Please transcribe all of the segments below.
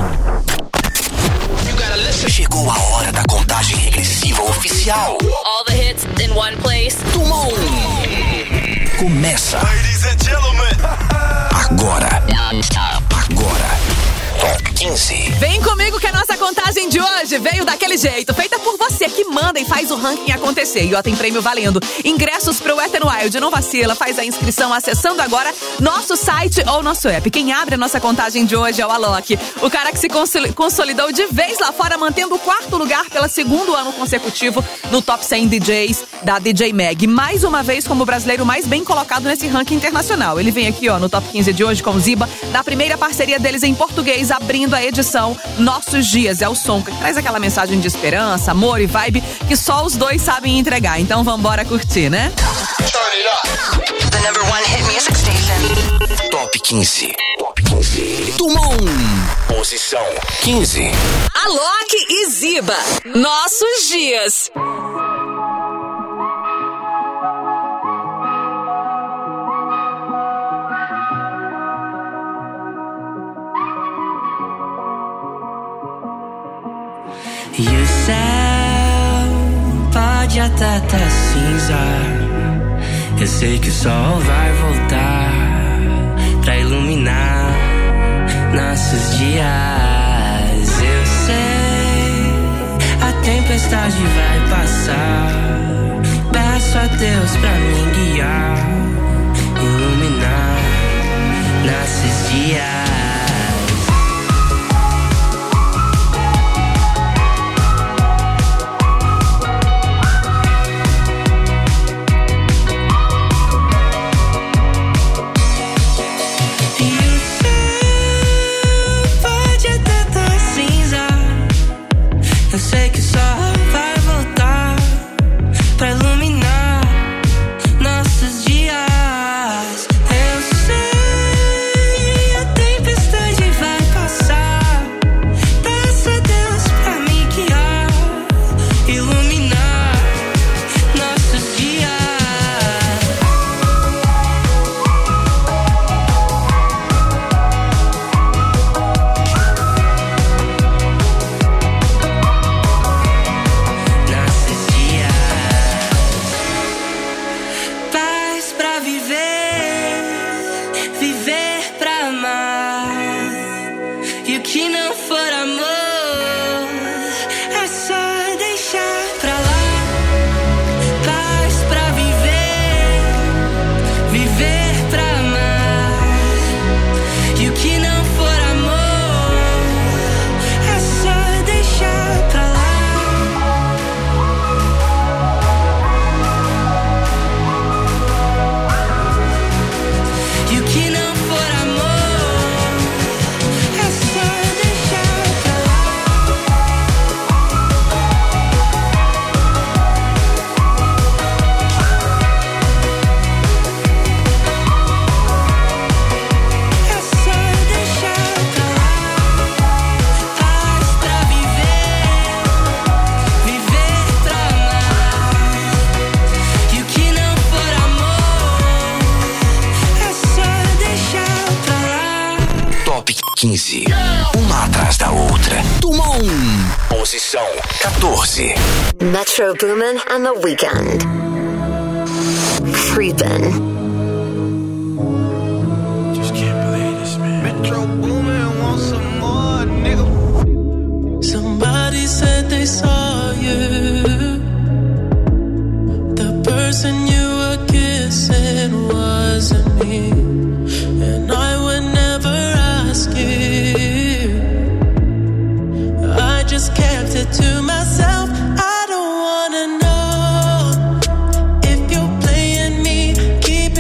Chegou a hora da contagem regressiva oficial. All the hits in one place. Tumon. Começa. Ladies and gentlemen. Agora. Top 15. Vem comigo que a nossa contagem de hoje veio daquele jeito, feita por você que manda e faz o ranking acontecer. E ó, tem prêmio valendo. Ingressos pro Wet n Wild. Não vacila, faz a inscrição acessando agora nosso site ou nosso app. Quem abre a nossa contagem de hoje é o Alok, o cara que se consolidou de vez lá fora, mantendo o 4º lugar pelo 2º ano consecutivo no Top 100 DJs da DJ Mag. Mais uma vez como o brasileiro mais bem colocado nesse ranking internacional. Ele vem aqui, ó, no Top 15 de hoje com o Ziba, da primeira parceria deles em português, abrindo a edição Nossos Dias. É o som que traz aquela mensagem de esperança, amor e vibe que só os dois sabem entregar. Então vambora curtir, né? The number one hit music station. Top 15. Tumon. Posição 15. Alok e Ziba. Nossos Dias. E o céu pode até tá cinza. Eu sei que o sol vai voltar pra iluminar nossos dias. Eu sei, a tempestade vai passar. Peço a Deus pra me guiar, iluminar nossos dias. Eu sei que só vai voltar pra iluminar nossos dias. Eu sei, a tempestade vai passar. Peço a Deus pra me guiar, iluminar nossos dias. Top 15. Uma atrás da outra. Tumon. Posição 14. Metro Boomin and The Weeknd. Creepin'. Just can't believe this, man. Metro Boomin want some more, nigga. Somebody said they saw you. The person you were kissing wasn't me. And I would never ask you. I just kept it to myself. I don't wanna know if you're playing me. Keep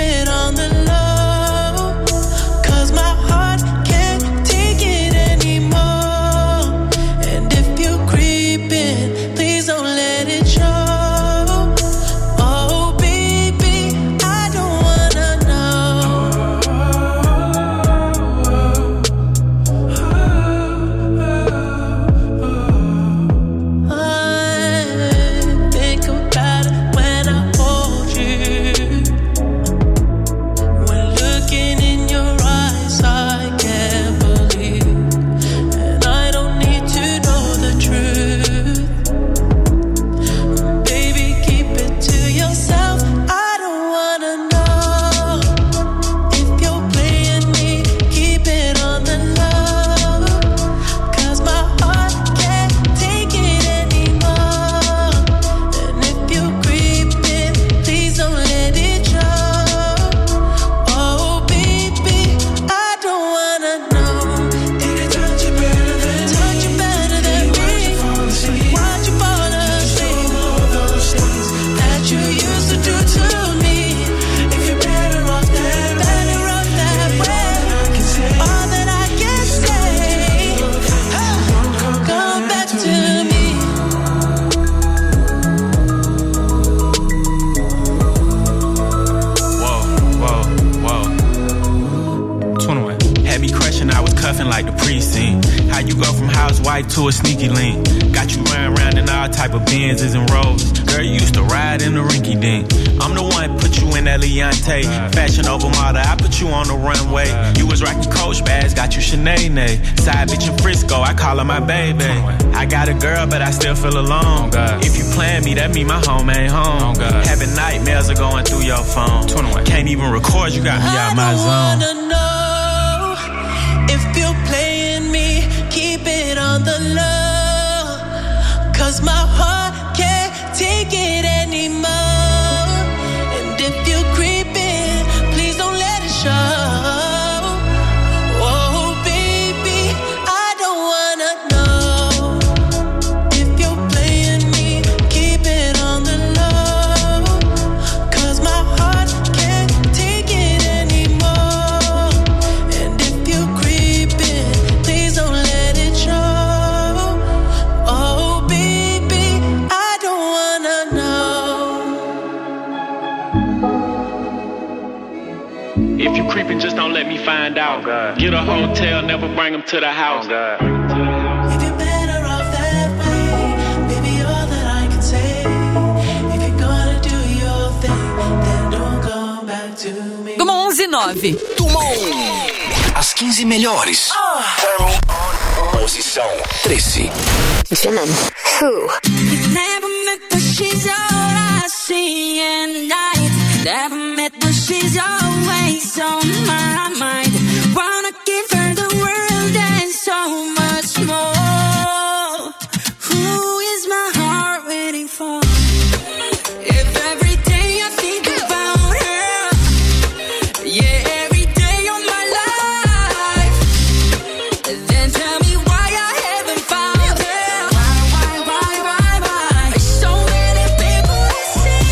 go from housewife to a sneaky link. Got you running around in all type of Benzes and Rolls. Girl, you used to ride in the rinky dink. I'm the one put you in that Leontay. Fashion over model, I put you on the runway. You was rocking Coach bags, got you Sinead. Side bitch in Frisco, I call her my baby. I got a girl, but I still feel alone. If you plan me, that mean my home ain't home. Having nightmares are going through your phone. Can't even record, you got me out my zone. I wanna know if you're playing me, keep it on the low. 'Cause my heart can't take it anymore. And if you're creeping, please don't let it show. Oh baby, I don't wanna know if you're playing me, keep it on the low. 'Cause my heart can't take it anymore. And if you're creeping, please don't let it show. Oh baby, I don't wanna know. If you creeping, just don't let me find out. Get a hotel, never bring them to the house. If you're better off that way, baby, all that I can say. If you're gonna do your thing, then don't come back to me. Como 11:09. As 15 melhores. Posição 13. Jimin, Who? Never met, but she's all I see at night. Never met, but she's always on my mind. Wanna give her the world and so much more. Who is my heart waiting for? If every day I think about her, yeah, every day of my life, then tell me why I haven't found her. Why? So many people to see,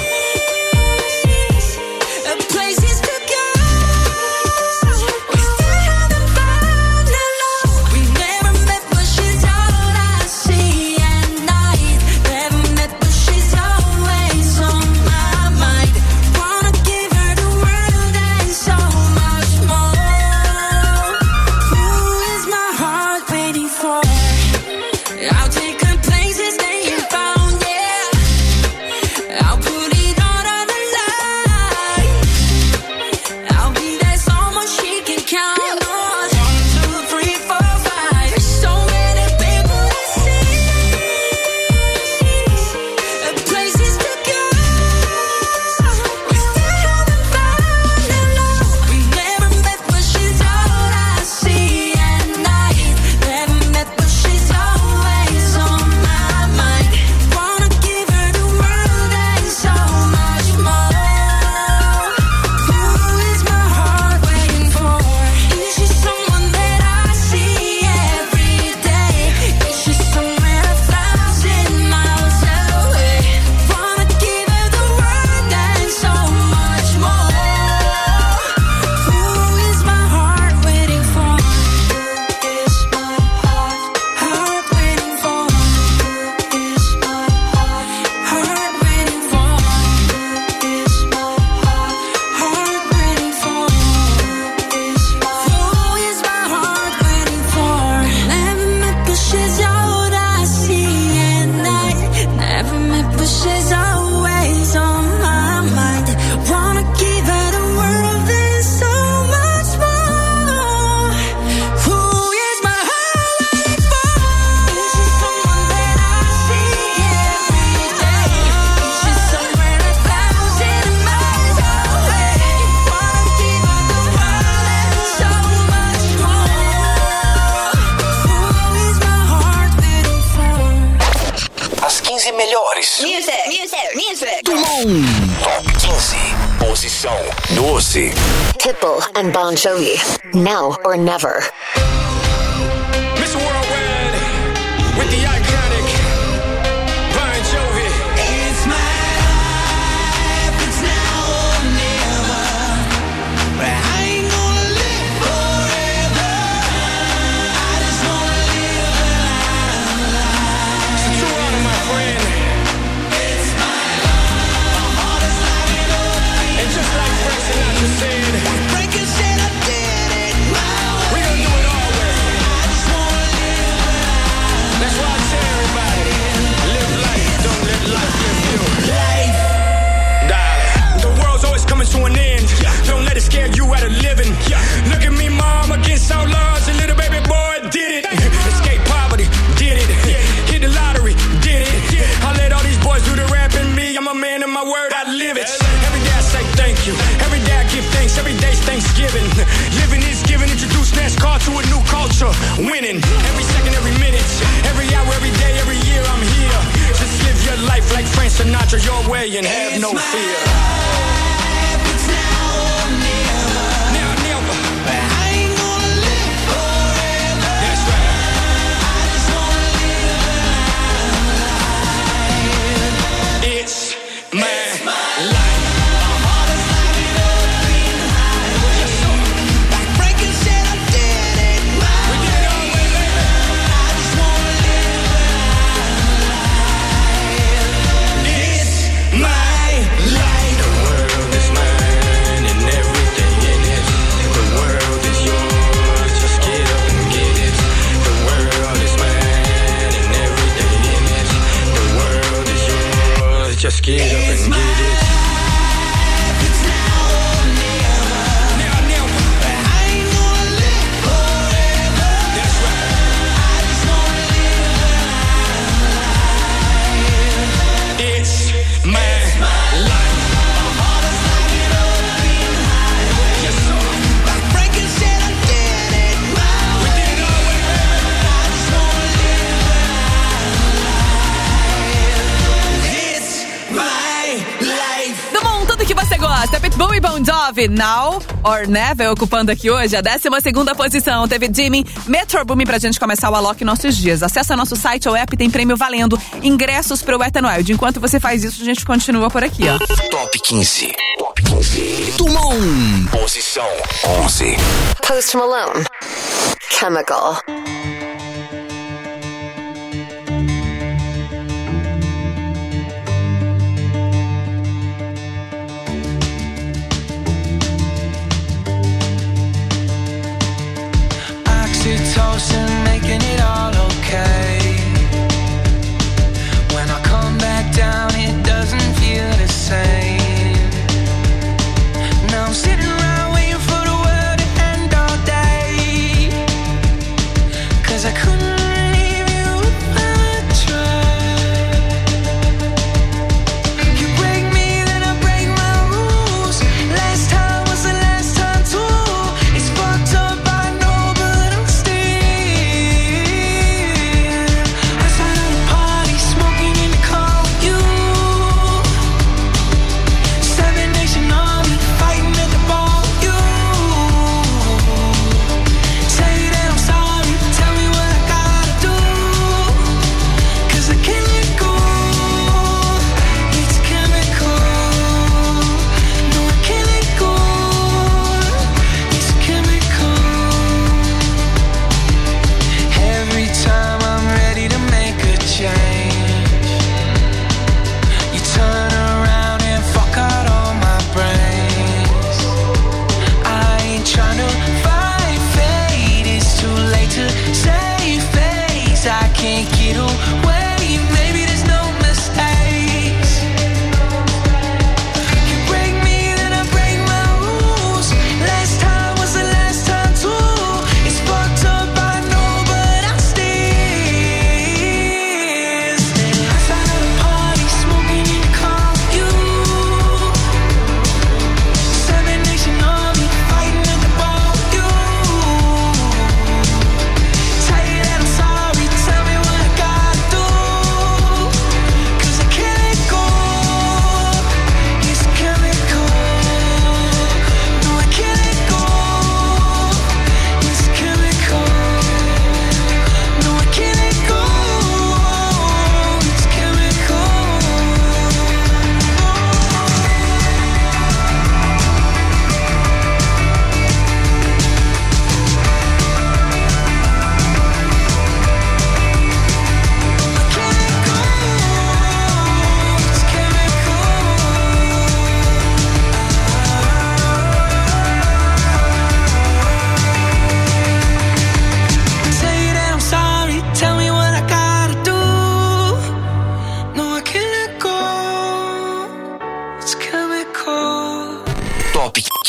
places to go. We still haven't found her love. We never met, but she's all I see at night. Never met, but she's always on my mind. Wanna give her the world and so much more. Who is my heart waiting for? I'll take her places they ain't found, yeah. I'll put it all on the line. I'll be there so much she can count on. 1, 2, 3, 4, 5. There's so many people to see, places to go. We still haven't found her love. We never met, but she's all I see at night. Never met, but she's always on my mind. Wanna give her the world and so much more. Who is my heart waiting for? Is she someone that I see every day? Is she somewhere 1,000 miles away? Wanna give her the world and so much more. Who is my heart waiting for? Is my heart waiting for? Is my heart waiting for? Is my heart waiting for? Who is my heart waiting for? Never met, but she's all I see at night. Never met, but she's always on my mind. Wanna give her the world and so much more. Who is my heart waiting for? Is she someone that I see every day? Is she somewhere 1,000 miles away? Wanna give her the world and so much more. Who is my heart waiting for? As 15 melhores. Music. Top 15. Posição 12. Pitbull and Bon Jovi, Now or Never. Mr. Worldwide with the iconic Bon Jovi. It's my life, it's now or never. But I ain't gonna live forever. I just wanna live a life. It's a true honor, my friend. It's my life. My heart is lighting up. And just like Frank Sinatra said, Frank said I did it my way. We gonna do it all Every second, every minute, every hour, every day, every year I'm here. Just live your life like Frank Sinatra your way and have no fear. It's now or never. Now, never. But I ain't gonna live forever. That's right. I just wanna live. It's my life. My heart is like an open highway. Yes, sir. Like Franklin said, I did it my We did it our way, baby. I just wanna live life. It's my life. The world is mine and everything in it. The world is yours. Just get up and get it. The world is mine and everything in it. The world is yours. Just get up and get it. It's now or never. Now, never. But I ain't gonna live forever. That's right. I just wanna live. It's my life. My heart is like an open highway. Yes, sir. Like Franklin said, I did it my We way. did it our way, baby. I just wanna live life. It's my life. Do mundo, tudo que você gosta. Pitbull e Bon Jovi, Now or Never, ocupando aqui hoje a 12ª posição. Teve Jimmy, Metro Boomin pra gente começar o Alok nossos dias. Acesse nosso site ou app, tem prêmio valendo. Ingressos pro Wet n Wild. Enquanto você faz isso, a gente continua por aqui, ó. Top 15. Top 15. Dumont. Posição 11. Post Malone. Chemical. Oxytocin making it all okay. When I come back down, it doesn't feel the same. Now I'm sitting around waiting for the world to end all day. 'Cause I couldn't leave you if I tried. You break me, then I break my rules. Last time was the last time too. It's fucked up, I know, but I'm still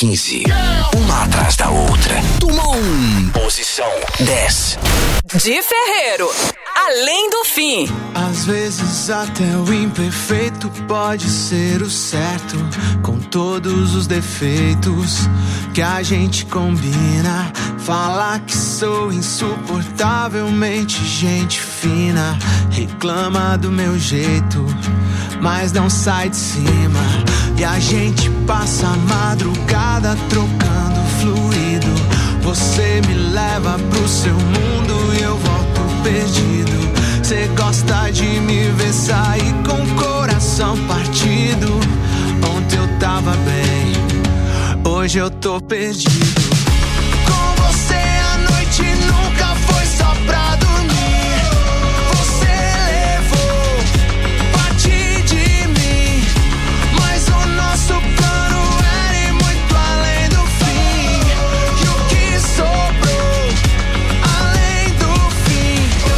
15. Uma atrás da outra. Toma 1. Posição 10. De Ferreiro, Além do Fim. Às vezes até o imperfeito pode ser o certo, com todos os defeitos que a gente combina. Falar que sou insuportavelmente gente fina, reclama do meu jeito, mas não sai de cima. E a gente passa a madrugada trocando fluido. Você me leva pro seu mundo e eu volto perdido. Cê gosta de me ver sair com o coração partido. Ontem eu tava bem, hoje eu tô perdido. Com você a noite nunca foi só pra dormir. Você levou parte de mim, mas o nosso plano era ir muito além do fim. E o que sobrou além do fim?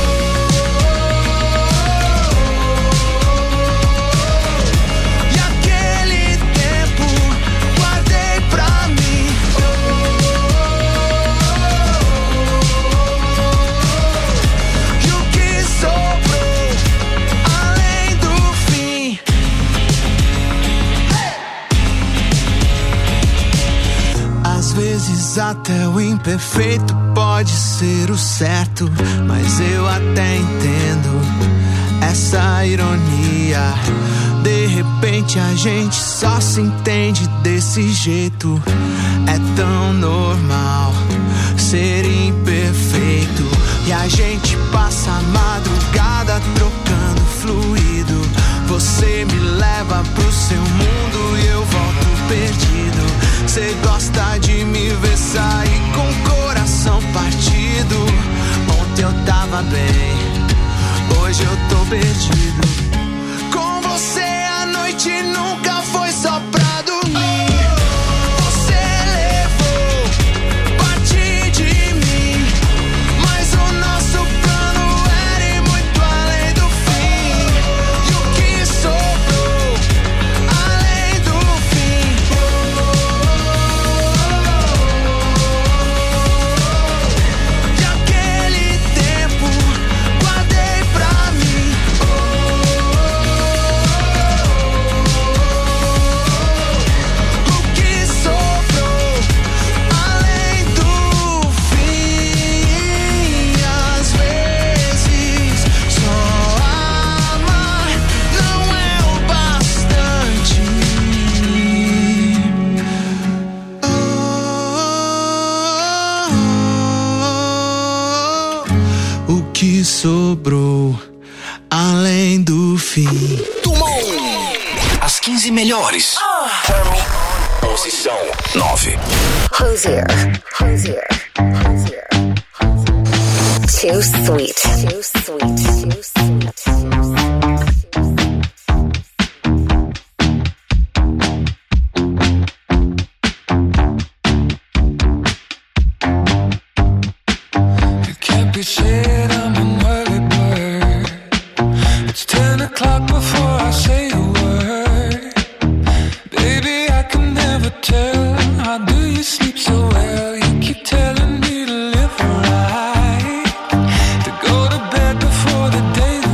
E aquele tempo guardei pra mim. E o que sobrou além do fim? Às vezes até o imperfeito pode ser o certo, mas eu até entendo essa ironia. De repente a gente só se entende desse jeito. É tão normal ser imperfeito. E a gente passa a madrugada trocando fluido. Você me leva pro seu mundo e eu volto perdido. Cê gosta de me ver sair com o coração partido. Ontem eu tava bem, hoje eu tô perdido. Com você a noite nunca foi só pra dormir. Você levou parte de mim, mas o nosso plano era ir muito além do fim. E o que sobrou além do fim? E aquele tempo guardei pra mim. O que sobrou além do fim? Às vezes só amar não é o bastante. O que sobrou além do fim? Toma 1. As 15 melhores. Posição 9. Hosier. Too sweet. It can't be said I'm an early bird. It's 10 o'clock before I say a word. Baby, I can never tell. How do you sleep so well? You keep telling me to live right, to go to bed before the day's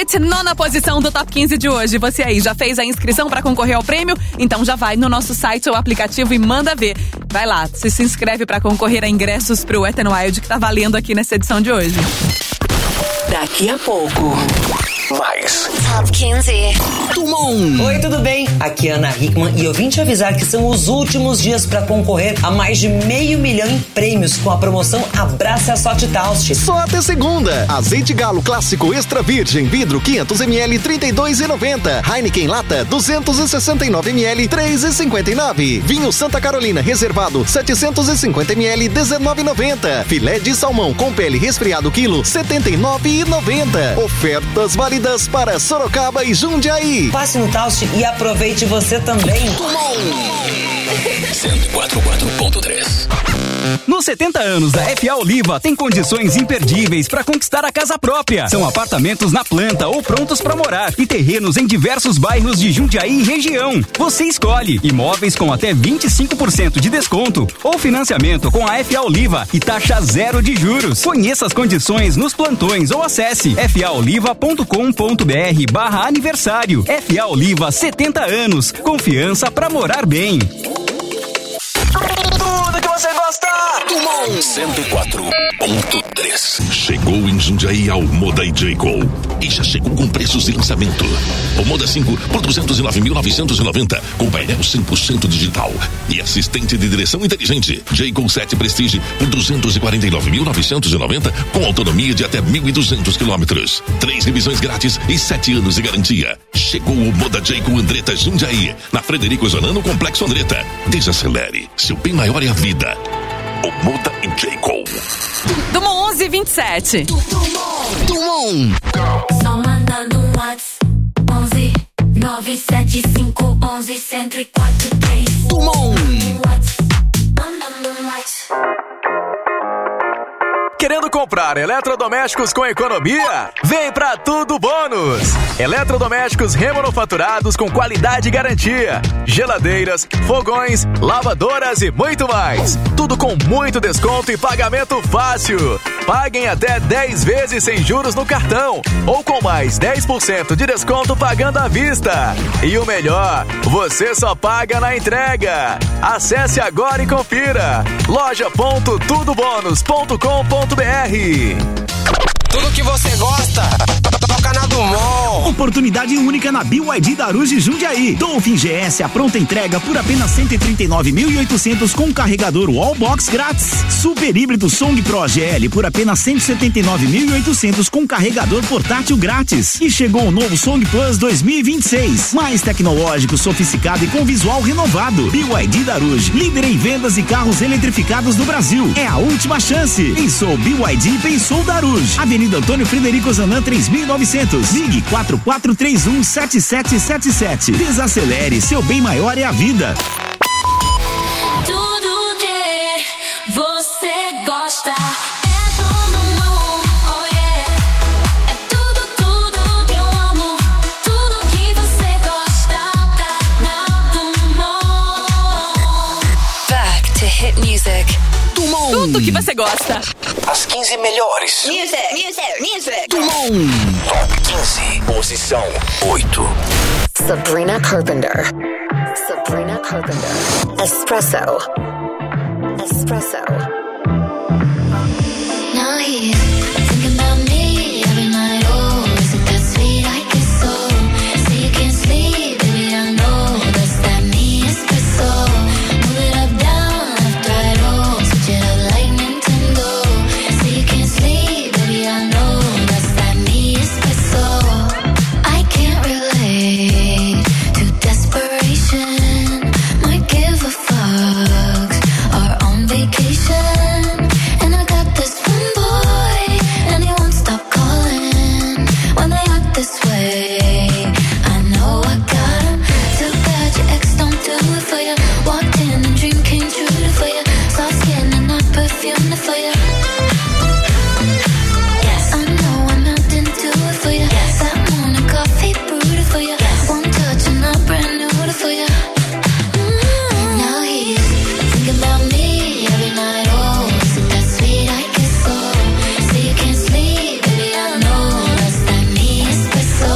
Night, nona posição do Top 15 de hoje. Você aí, já fez a inscrição pra concorrer ao prêmio? Então já vai no nosso site ou aplicativo e manda ver. Vai lá, se inscreve pra concorrer a ingressos pro Wet n Wild que tá valendo aqui nessa edição de hoje. Daqui a pouco. Mais. Top 15. Oi, tudo bem? Aqui é Ana Hickman e eu vim te avisar que são os últimos dias para concorrer a mais de 500 mil em prêmios com a promoção Abraça a Sorte Taust. Só até segunda. Azeite Galo Clássico Extra Virgem Vidro 500 ml 32,90. Heineken Lata 269 ml 3,59. Vinho Santa Carolina Reservado 750 ml 19,90. Filé de salmão com pele resfriado quilo 79,90. Ofertas válidas para Sorocaba e Jundiaí. Passe no Taust e aproveite você também. 104.3. Nos 70 anos da FA Oliva tem condições imperdíveis para conquistar a casa própria. São apartamentos na planta ou prontos para morar e terrenos em diversos bairros de Jundiaí e região. Você escolhe imóveis com até 25% de desconto ou financiamento com a FA Oliva e taxa zero de juros. Conheça as condições nos plantões ou acesse faoliva.com.br/aniversário. FA Oliva, 70 anos. Confiança para morar bem. Tudo que você gosta. 104.3. Chegou em Jundiaí ao Moda e J. Cole. E já chegou com preços de lançamento. O Moda 5 por 209.990 com painel 100% digital e assistente de direção inteligente. J. Cole 7 Prestige por 249.990 com autonomia de até 1.200 quilômetros. 3 revisões grátis e 7 anos de garantia. Chegou o Moda J. Cole Andretta Jundiaí, na Frederico Zonano, Complexo Andretta. Desacelere, seu bem maior é a vida. O Moda e J. Cole. Dumont 1127. Só mandando um WhatsApp 11 975 11 104 3. Querendo comprar eletrodomésticos com economia? Vem pra Tudo Bônus! Eletrodomésticos remanufaturados com qualidade e garantia. Geladeiras, fogões, lavadoras e muito mais. Tudo com muito desconto e pagamento fácil. Paguem até 10 vezes sem juros no cartão ou com mais 10% de desconto pagando à vista. E o melhor, você só paga na entrega. Acesse agora e confira. loja.tudobonus.com.br. Tudo que você gosta, toca na Dumont. Oportunidade única na BYD da Aruj Jundiaí. Dolphin GS a pronta entrega por apenas 139.800 com carregador Wallbox grátis. Super híbrido Song Pro GL por apenas 179.800 com carregador portátil grátis. E chegou o novo Song Plus 2026, mais tecnológico, sofisticado e com visual renovado. BYD da Aruj, líder em vendas e carros eletrificados do Brasil. É a última chance. Pensou BYD, pensou da Aruj. Avenida Antônio Frederico Zanã 3900. Ligue 4431-7777. Desacelere, seu bem maior é a vida. Tudo que você gosta é Tudo Bom, oh yeah. É tudo, tudo que eu amo. Tudo que você gosta tá na Dumont. Back to hit music. Tudo que você gosta. As 15 melhores. Music. Top 15. Posição 8. Sabrina Carpenter. Espresso. Now he's thinking about me every night. Oh, is it that sweet? I guess so. Say you can't sleep, baby, I know that's that me espresso. Move it up, down, left, right, oh, switch it up like Nintendo. Say you can't sleep, baby, I know that's that me espresso. I can't relate to desperation. Might give a fuck. Are on vacation, and I got this one boy, and he won't stop calling when they act this way. I know I got him. Too bad your ex don't do it for you. Walked in and dream came true for you. Soft skin and not perfume for you. Yes, I know I'm not into it for you. Yes, that morning coffee brewed for you. Yes, one touch and I'm brand new for you. Now he's thinking about me every night. Oh, is it that sweet? I guess so. Say you can't sleep, baby, I know that's that me espresso.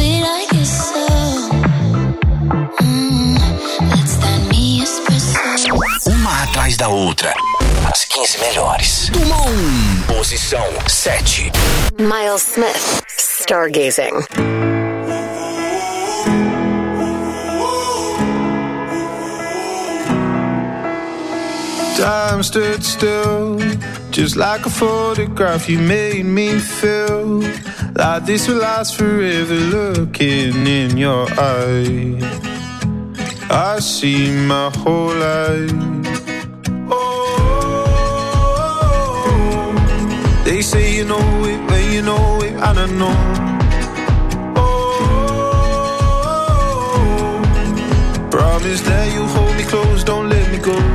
sweet, I guess so. Let's stand me espresso. Uma atrás da outra. As 15 melhores. Número 1. Posição 7. Miles Smith, Stargazing. Time stood still, just like a photograph. You made me feel like this will last forever. Looking in your eyes, I see my whole life. Oh, they say you know it when you know it, and I know. Oh, promise that you hold me close, don't let me go.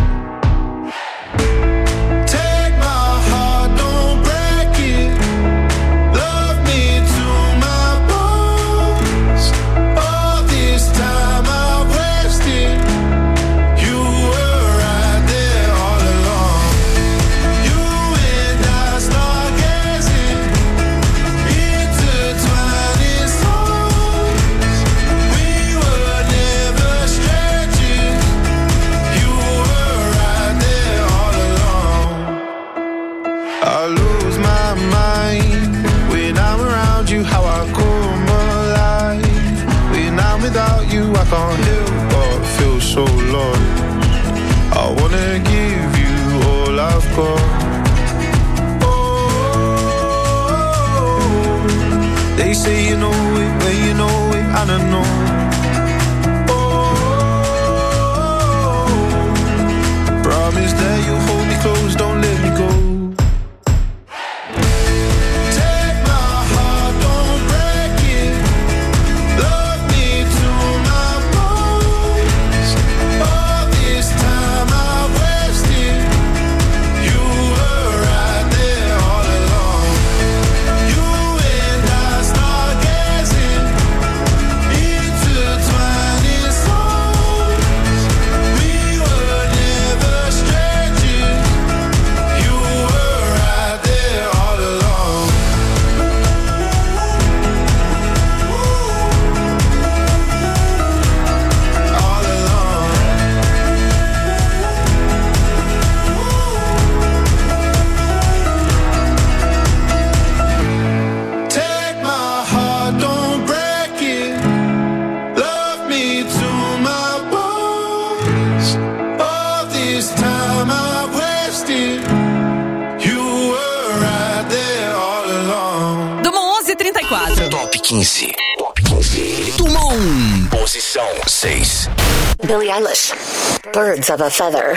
I can't help but feel so lost. I wanna give you all I've got. Oh, they say you know it when you know it, and I know. Oh, promise that you'll hold me close, don't let me go. Top 15. Top 15. Número 1. Posição 6. Billie Eilish, Birds of a Feather.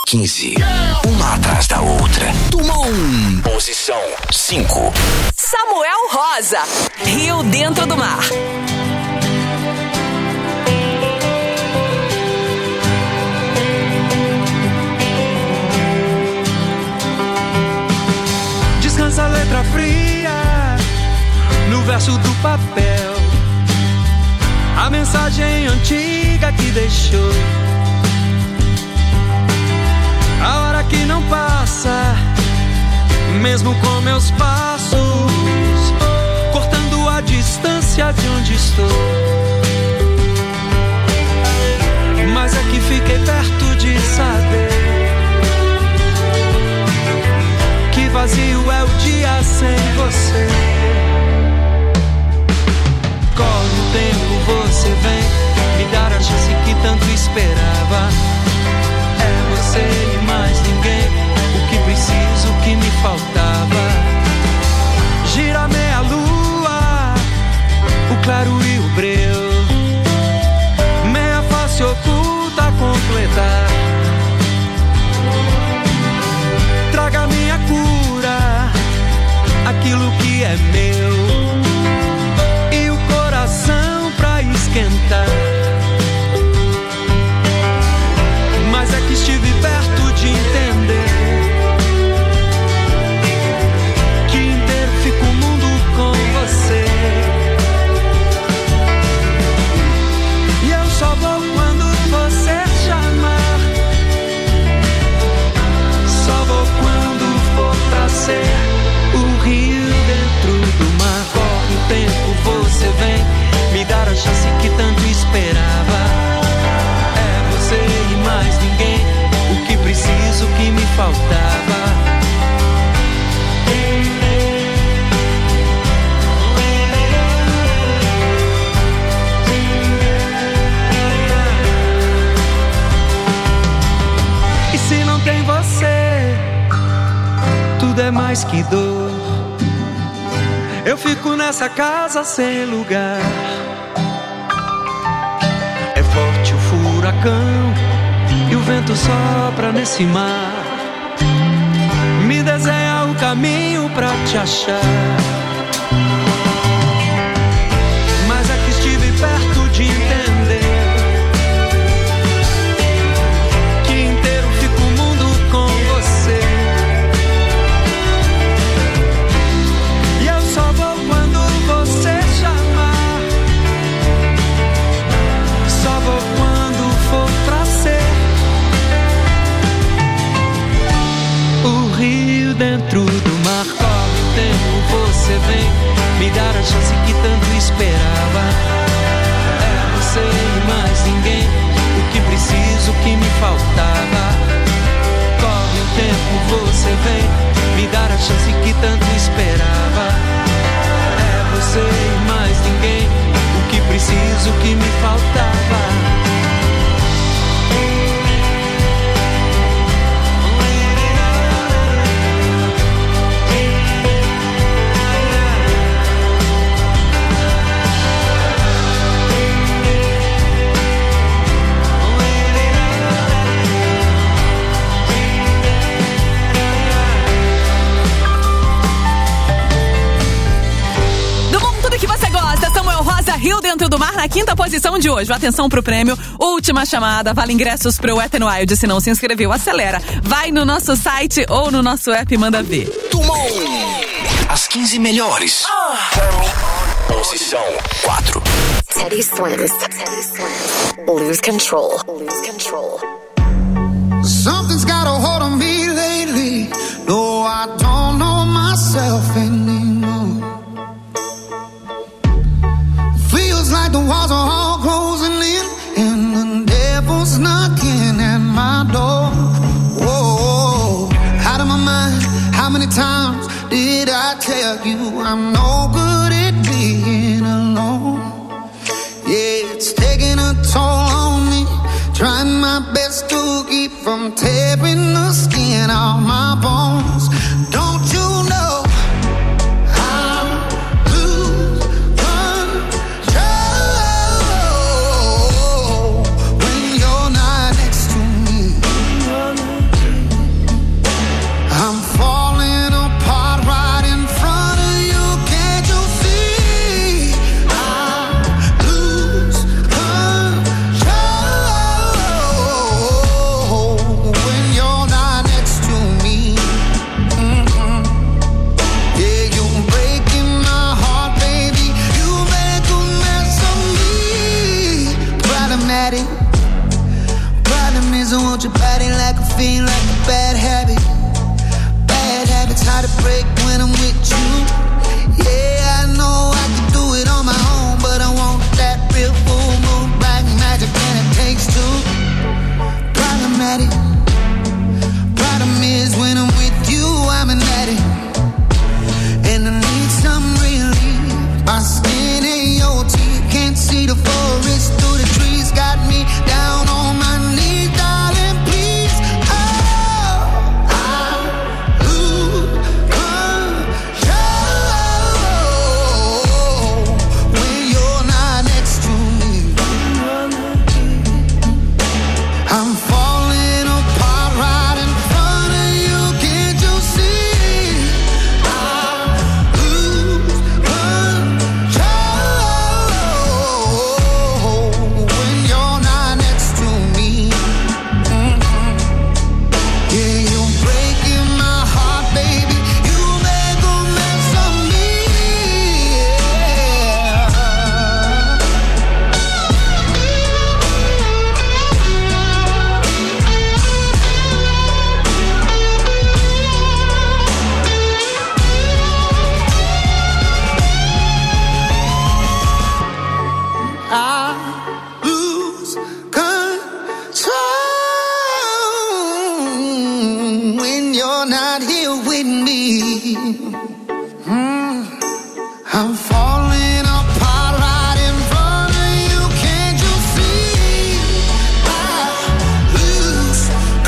15. Uma atrás da outra. Toma 1. Posição 5. Samuel Rosa, Rio Dentro do Mar. Descansa a letra fria no verso do papel, a mensagem antiga que deixou, a hora que não passa, mesmo com meus passos, cortando a distância de onde estou. Mas é que fiquei perto de saber que vazio é o dia sem você. Corre o tempo, você vem me dar a chance que tanto esperava. É você e mais ninguém, o que preciso, o que me faltava. Gira meia lua, o claro e o breu, meia face oculta a completar. Traga minha cura, aquilo que é meu, e o coração pra esquentar. Mas é que estive perto de entender que inteiro fica o mundo com você. E eu só vou quando você chamar, só vou quando for pra ser o rio dentro do mar. Corre o tempo, você vem me dar a chance que tanto esperava. É você e mais ninguém, o que preciso, o que me faltava. E se não tem você, tudo é mais que dor. Eu fico nessa casa sem lugar. É forte o furacão e o vento sopra nesse mar. Me desenha o caminho pra te achar. Mas é que estive perto de entender que inteiro fica o mundo com você. E eu só vou quando você chamar, só vou quando for pra ser o rio dentro do mar. Corre o tempo, você vem me dar a chance que tanto esperava. É você e mais ninguém, o que preciso, o que me faltava. Corre o tempo, você vem me dar a chance que tanto esperava. É você e mais ninguém, o que preciso, o que me faltava. Rio Dentro do Mar na quinta posição de hoje. Atenção pro prêmio, última chamada, vale ingressos pro Wet n Wild. Se não se inscreveu, acelera. Vai no nosso site ou no nosso app, manda ver. Tumon. As 15 melhores. Posição 4. Teddy Swims. Lose control. Lose control. Something's got a hold on me lately. No, I don't know myself anymore. Feels like the walls are all closing in and the devil's knocking at my door. Whoa, out of my mind. How many times did I tell you I'm no good at being alone? Yeah, it's taking a toll on me. Trying my best to keep from tearing the skin off my bones. Don't you know? caffeine like a bad habit. Bad habits hard to break when I'm with you. Yeah, I know I can do it on my own, but I want that real full moon, black magic, and it takes two. Problematic. Problem is when I'm with you, I'm an addict, and I need some relief. My skin ain't your teeth, can't see the forest through the trees. Got me down on my knees, darling, please. Oh, I lose control when you're not next to me. I'm falling apart right in front of you, can't you see? I lose control when you're not next to me. Yeah, you're breaking my heart, baby. You make a mess of me. I lose control when you're not here with me. I'm falling apart right in front of you, can't you see? I lose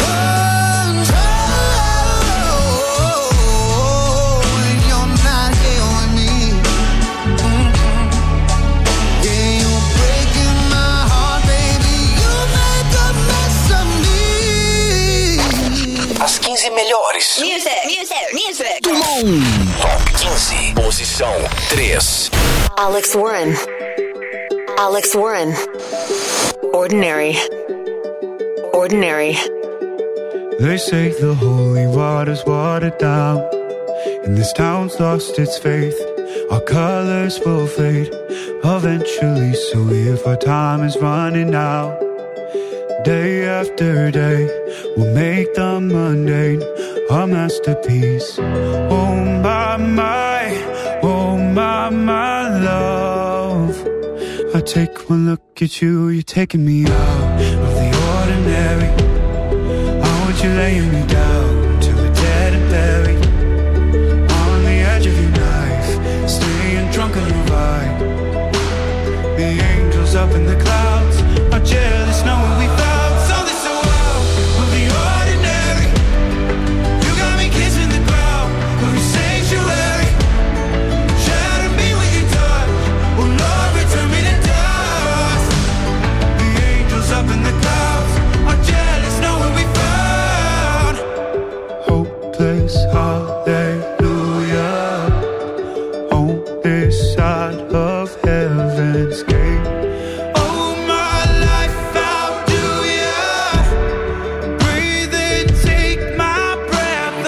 control when you're not here with me. Yeah, you're breaking my heart, baby. You make a mess of me. As 15 melhores. Do mundo. Top 15. Posição 3. Alex Warren. Alex Warren. Ordinary. Ordinary. They say the holy water's watered down, and this town's lost its faith. Our colors will fade eventually, so if our time is running out, day after day, we'll make the mundane our masterpiece. Oh my love, I take one look at you, you're taking me out of the ordinary. I want you laying me down till we're dead and buried, on the edge of your knife, staying drunk on your ride. The angels up in the clouds are jealous knowing we found something so out of the ordinary. You got me kissing the ground of your sanctuary. Shatter me with your touch, oh Lord, return me to dust. The angels up in the clouds are jealous knowing we found hopeless hallelujah on this side of heaven's gate. Oh my life, how do ya breathe and take my breath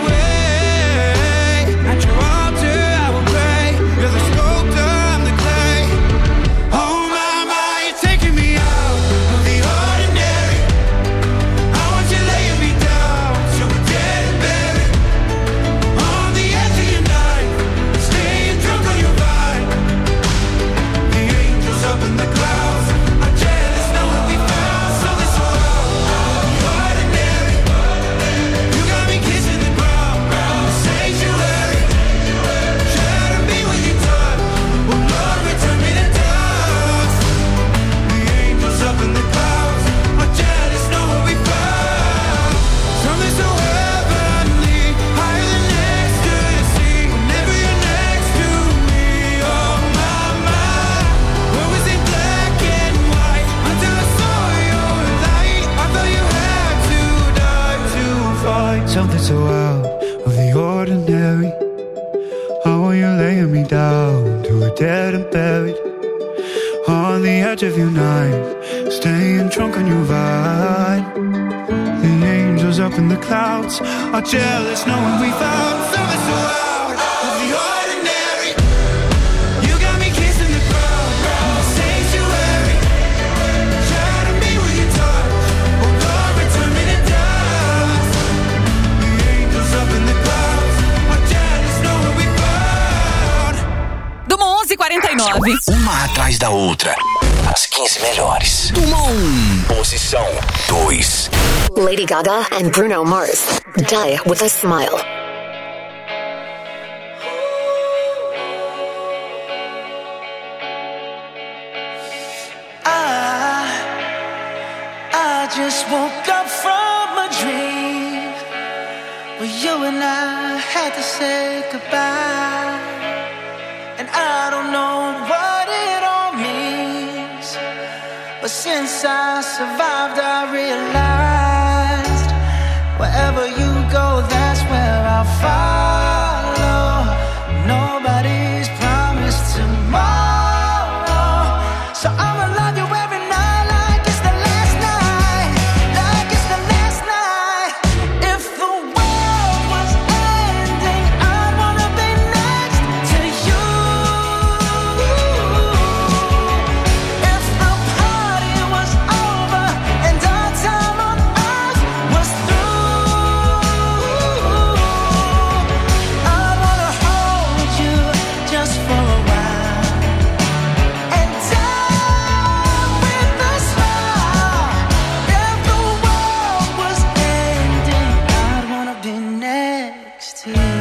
away? At your altar I will pray, you're the sculptor, I'm the clay. Oh my, you're taking me out of the ordinary. I want you laying me down so we're dead and buried, on the edge of your knife, staying drunk on your vine. The angels up in the clouds are jealous knowing we found something so out of the ordinary. You got me kissing the ground, sanctuary. Shatter me with your touch, oh Lord, return me to dust. The angels up in the clouds are jealous knowing we found something so heavenly, higher than ecstasy. Whenever you're next to me, oh my, where was it black and white until I saw your light? I thought you had to die to fight something so out of the ordinary. How are you laying me down to a dead and buried, on the edge of your knife, staying drunk on your vine. The angels up in the clouds are jealous knowing we found something so out of the ordinary. You got me kissing the ground, sanctuary. Shatter me with your touch, oh Lord, return me to dust. 9. Uma atrás da outra. As 15 melhores. Do 1. Posição 2. Lady Gaga and Bruno Mars. Die with a Smile. I just woke up from a dream where you and I had to say goodbye. And I don't know what it all means, but since I survived I realized wherever you go, that's where I'll follow. Nobody's promised tomorrow, so I'ma love you every night like it's the last night, like it's the last night. If the world was ending, I'd wanna be next to you. If the party was over and our time on earth was through, I'd wanna hold you just for a while and die with a smile. If the world was ending, I'd wanna be next to you.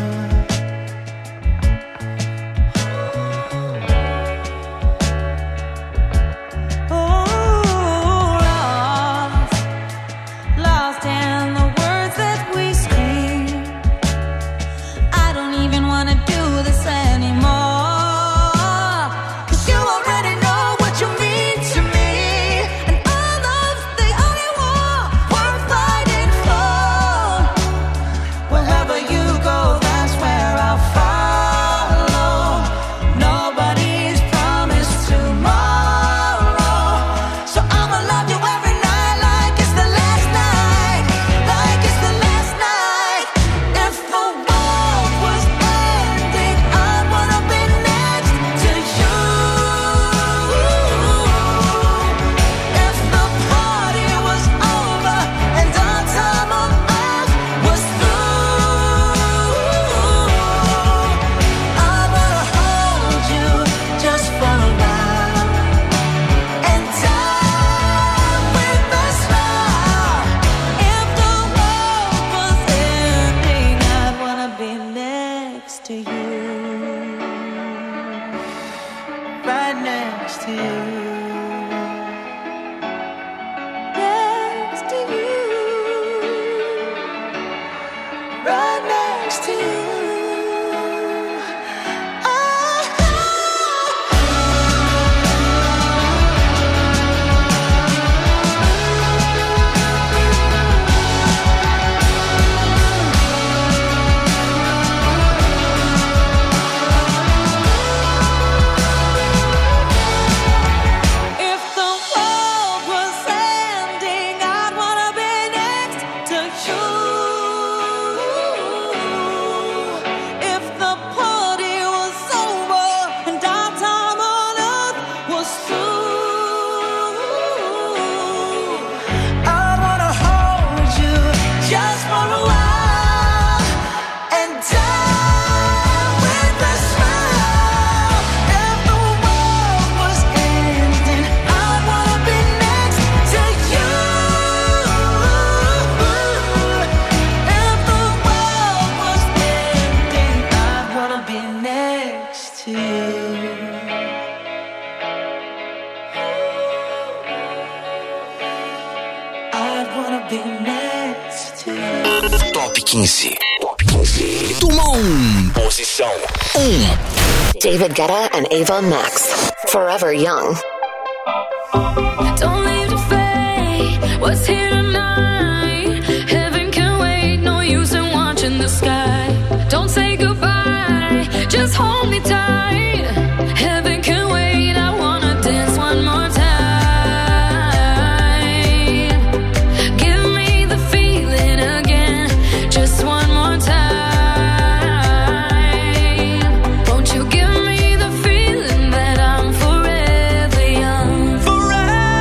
Lost in the words that we scream. I don't even wanna do this anymore, 'cause you already know what you mean to me, and our love's the only war worth fighting for. Wherever you go, that's where I'll follow. Nobody's promised tomorrow, so I'ma love you every night like it's the last night, like it's the last night. If the world was ending, I'd wanna be next to you. If the party was over and our time on earth was through, I'd wanna hold you just for a while and die with a smile. If the world was ending, I'd wanna be next to you. Right next to you. Next to you. Right next to you. If the world was ending, I'd wanna be next to you. If the party was over and our time on earth was through, I'd wanna hold you just for a while and die with a smile. If the world was ending, I'd wanna be next to you. If the world was ending, I'd wanna be next to you. I'd wanna be next to you. Top 15. Top 15. Do 1. Posição 1. David Guetta and Ava Max. Forever Young. don't leave to fade. What's here tonight? Heaven can wait. No use in watching the sky. Don't say goodbye. Just hold me tight. Heaven can wait. I wanna dance one more time. Give me the feeling again. Just one more time. Won't you give me the feeling that I'm forever young? Forever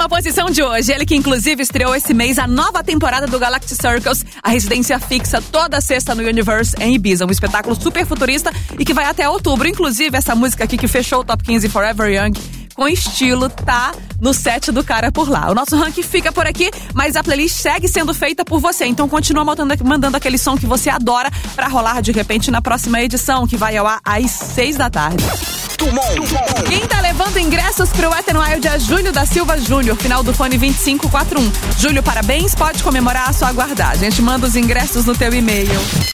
décima posição de hoje, ele que inclusive estreou esse mês a nova temporada do Galactic Circus, a residência fixa toda sexta no Universe em Ibiza, um espetáculo super futurista e que vai até outubro. Inclusive essa música aqui que fechou o Top 15 Forever Young com estilo, tá no set do cara por lá. O nosso ranking fica por aqui, mas a playlist segue sendo feita por você, então continua mandando aquele som que você adora pra rolar de repente na próxima edição, que vai ao ar às 6 da tarde. Quem tá levando ingressos pro Wet n Wild é Júlio da Silva Júnior, final do fone 2541. Júlio, parabéns, pode comemorar, só aguardar. A gente manda os ingressos no teu e-mail.